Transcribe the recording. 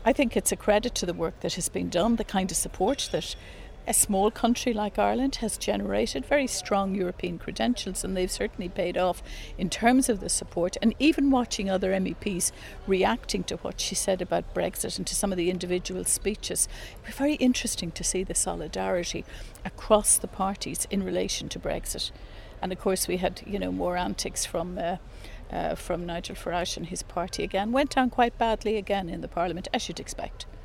I think it's a credit to the work that has been done, the kind of support that a small country like Ireland has generated, very strong European credentials, and they've certainly paid off in terms of the support. And even watching other MEPs reacting to what she said about Brexit and to some of the individual speeches, it was very interesting to see the solidarity across the parties in relation to Brexit. And of course we had, more antics from Nigel Farage and his party again. Went down quite badly again in the Parliament, as you'd expect.